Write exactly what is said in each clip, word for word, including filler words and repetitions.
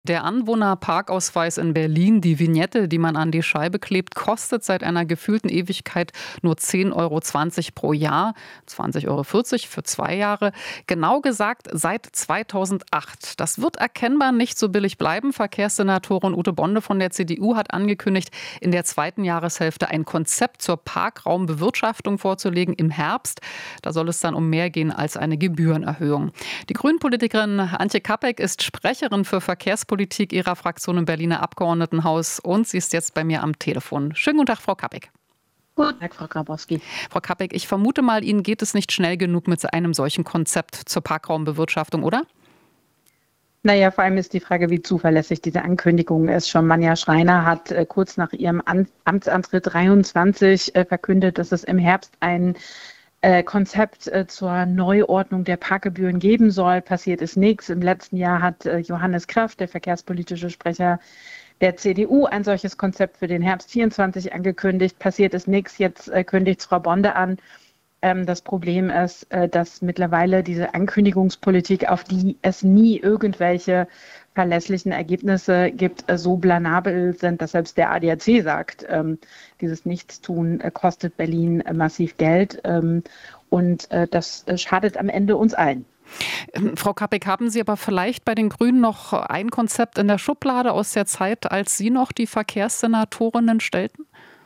Der Anwohnerparkausweis in Berlin, die Vignette, die man an die Scheibe klebt, kostet seit einer gefühlten Ewigkeit nur zehn Euro zwanzig pro Jahr, zwanzig Euro vierzig für zwei Jahre. Genau gesagt seit zweitausendacht. Das wird erkennbar nicht so billig bleiben. Verkehrssenatorin Ute Bonde von der C D U hat angekündigt, in der zweiten Jahreshälfte ein Konzept zur Parkraumbewirtschaftung vorzulegen im Herbst. Da soll es dann um mehr gehen als eine Gebührenerhöhung. Die Grünen-Politikerin Antje Kapek ist Sprecherin für Verkehrspolitik ihrer Fraktion im Berliner Abgeordnetenhaus und sie ist jetzt bei mir am Telefon. Schönen guten Tag, Frau Kapek. Guten Tag, Frau Grabowski. Frau Kapek, ich vermute mal, Ihnen geht es nicht schnell genug mit einem solchen Konzept zur Parkraumbewirtschaftung, oder? Naja, vor allem ist die Frage, wie zuverlässig diese Ankündigung ist. Schon Manja Schreiner hat äh, kurz nach ihrem An- Amtsantritt dreiundzwanzig äh, verkündet, dass es im Herbst ein äh, Konzept äh, zur Neuordnung der Parkgebühren geben soll. Passiert ist nichts. Im letzten Jahr hat äh, Johannes Kraft, der verkehrspolitische Sprecher der C D U, ein solches Konzept für den Herbst vierundzwanzig angekündigt. Passiert ist nichts. Jetzt äh, kündigt Frau Bonde an. Ähm, das Problem ist, äh, dass mittlerweile diese Ankündigungspolitik, auf die es nie irgendwelche verlässlichen Ergebnisse gibt, äh, so blanabel sind, dass selbst der A D A C sagt, ähm, dieses Nichtstun äh, kostet Berlin äh, massiv Geld ähm, und äh, das äh, schadet am Ende uns allen. Frau Kapek, haben Sie aber vielleicht bei den Grünen noch ein Konzept in der Schublade aus der Zeit, als Sie noch die Verkehrssenatorinnen stellten?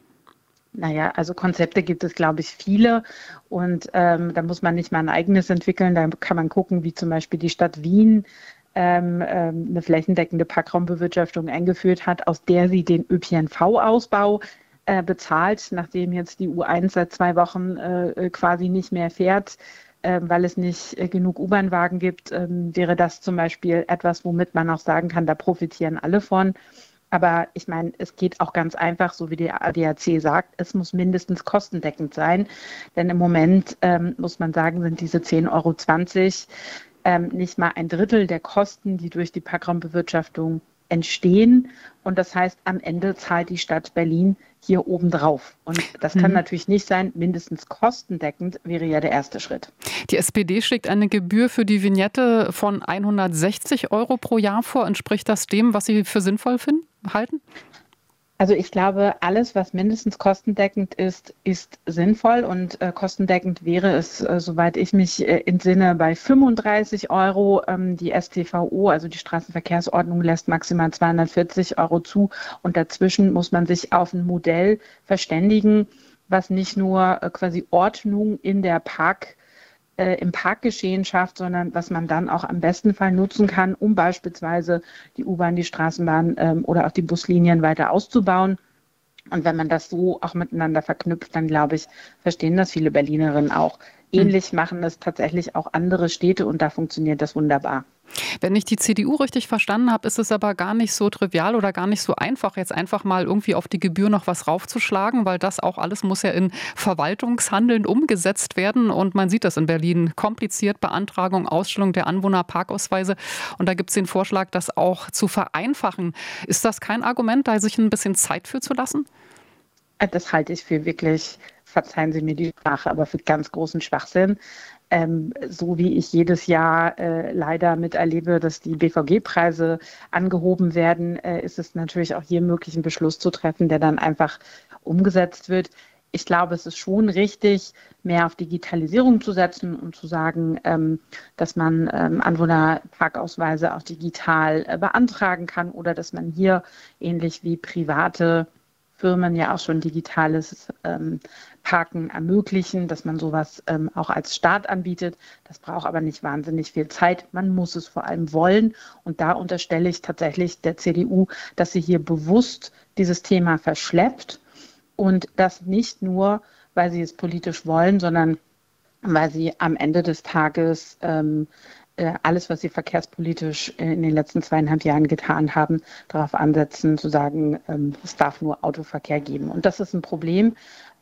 Naja, also Konzepte gibt es, glaube ich, viele und ähm, da muss man nicht mal ein eigenes entwickeln. Da kann man gucken, wie zum Beispiel die Stadt Wien ähm, ähm, eine flächendeckende Parkraumbewirtschaftung eingeführt hat, aus der sie den Ö P N V-Ausbau äh, bezahlt, nachdem jetzt die U eins seit zwei Wochen äh, quasi nicht mehr fährt, äh, weil es nicht äh, genug U-Bahn-Wagen gibt, äh, wäre das zum Beispiel etwas, womit man auch sagen kann, da profitieren alle von. Aber ich meine, es geht auch ganz einfach, so wie der A D A C sagt, es muss mindestens kostendeckend sein. Denn im Moment, ähm, muss man sagen, sind diese zehn Euro zwanzig ähm, nicht mal ein Drittel der Kosten, die durch die Parkraumbewirtschaftung entstehen. Und das heißt, am Ende zahlt die Stadt Berlin hier obendrauf. Und das kann mhm. natürlich nicht sein. Mindestens kostendeckend wäre ja der erste Schritt. Die S P D schlägt eine Gebühr für die Vignette von hundertsechzig Euro pro Jahr vor. Entspricht das dem, was Sie für sinnvoll finden, halten? Also ich glaube, alles, was mindestens kostendeckend ist, ist sinnvoll und äh, kostendeckend wäre es, äh, soweit ich mich äh, entsinne, bei fünfunddreißig Euro. Ähm, die S T V O, also die Straßenverkehrsordnung, lässt maximal zweihundertvierzig Euro zu und dazwischen muss man sich auf ein Modell verständigen, was nicht nur äh, quasi Ordnung in der Park Äh, im Parkgeschehen schafft, sondern was man dann auch am besten Fall nutzen kann, um beispielsweise die U-Bahn, die Straßenbahn ähm, oder auch die Buslinien weiter auszubauen. Und wenn man das so auch miteinander verknüpft, dann glaube ich, verstehen das viele Berlinerinnen auch. Ähnlich hm. machen es tatsächlich auch andere Städte und da funktioniert das wunderbar. Wenn ich die C D U richtig verstanden habe, ist es aber gar nicht so trivial oder gar nicht so einfach, jetzt einfach mal irgendwie auf die Gebühr noch was raufzuschlagen, weil das auch alles muss ja in Verwaltungshandeln umgesetzt werden und man sieht das in Berlin. Kompliziert, Beantragung, Ausstellung der Anwohnerparkausweise und da gibt es den Vorschlag, das auch zu vereinfachen. Ist das kein Argument, da sich ein bisschen Zeit für zu lassen? Das halte ich für wirklich, verzeihen Sie mir die Sprache, aber für ganz großen Schwachsinn. Ähm, so wie ich jedes Jahr äh, leider miterlebe, dass die B V G-Preise angehoben werden, äh, ist es natürlich auch hier möglich, einen Beschluss zu treffen, der dann einfach umgesetzt wird. Ich glaube, es ist schon richtig, mehr auf Digitalisierung zu setzen und zu sagen, ähm, dass man ähm, Anwohnerparkausweise auch digital äh, beantragen kann oder dass man hier ähnlich wie private Firmen ja auch schon digitales ähm, Parken ermöglichen, dass man sowas ähm, auch als Staat anbietet. Das braucht aber nicht wahnsinnig viel Zeit. Man muss es vor allem wollen. Und da unterstelle ich tatsächlich der C D U, dass sie hier bewusst dieses Thema verschleppt und das nicht nur, weil sie es politisch wollen, sondern weil sie am Ende des Tages ähm, alles, was sie verkehrspolitisch in den letzten zweieinhalb Jahren getan haben, darauf ansetzen, zu sagen, es darf nur Autoverkehr geben. Und das ist ein Problem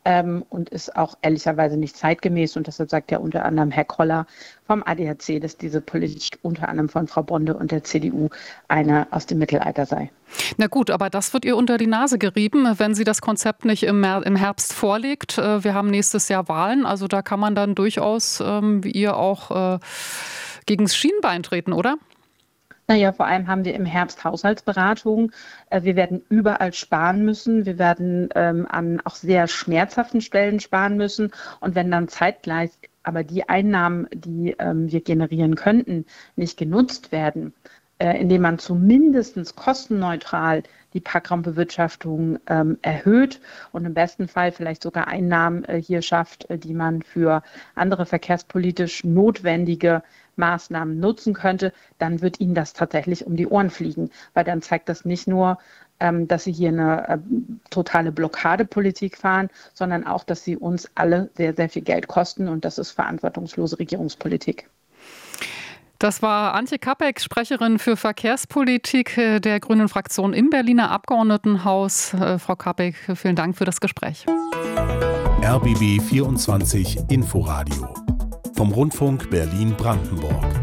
und ist auch ehrlicherweise nicht zeitgemäß. Und deshalb sagt ja unter anderem Herr Koller vom A D A C, dass diese Politik unter anderem von Frau Bonde und der C D U eine aus dem Mittelalter sei. Na gut, aber das wird ihr unter die Nase gerieben, wenn sie das Konzept nicht im Herbst vorlegt. Wir haben nächstes Jahr Wahlen, also da kann man dann durchaus, wie ihr auch, gegen das Schienbein treten, oder? Naja, vor allem haben wir im Herbst Haushaltsberatungen. Äh, Wir werden überall sparen müssen. Wir werden ähm, an auch sehr schmerzhaften Stellen sparen müssen. Und wenn dann zeitgleich aber die Einnahmen, die ähm, wir generieren könnten, nicht genutzt werden, äh, indem man zumindest kostenneutral die Parkraumbewirtschaftung ähm, erhöht und im besten Fall vielleicht sogar Einnahmen äh, hier schafft, äh, die man für andere verkehrspolitisch notwendige Maßnahmen nutzen könnte, dann wird Ihnen das tatsächlich um die Ohren fliegen, weil dann zeigt das nicht nur, ähm, dass Sie hier eine äh, totale Blockadepolitik fahren, sondern auch, dass Sie uns alle sehr, sehr viel Geld kosten und das ist verantwortungslose Regierungspolitik. Das war Antje Kapek, Sprecherin für Verkehrspolitik der Grünen Fraktion im Berliner Abgeordnetenhaus. Frau Kapek, vielen Dank für das Gespräch. R B B vierundzwanzig Inforadio vom Rundfunk Berlin-Brandenburg.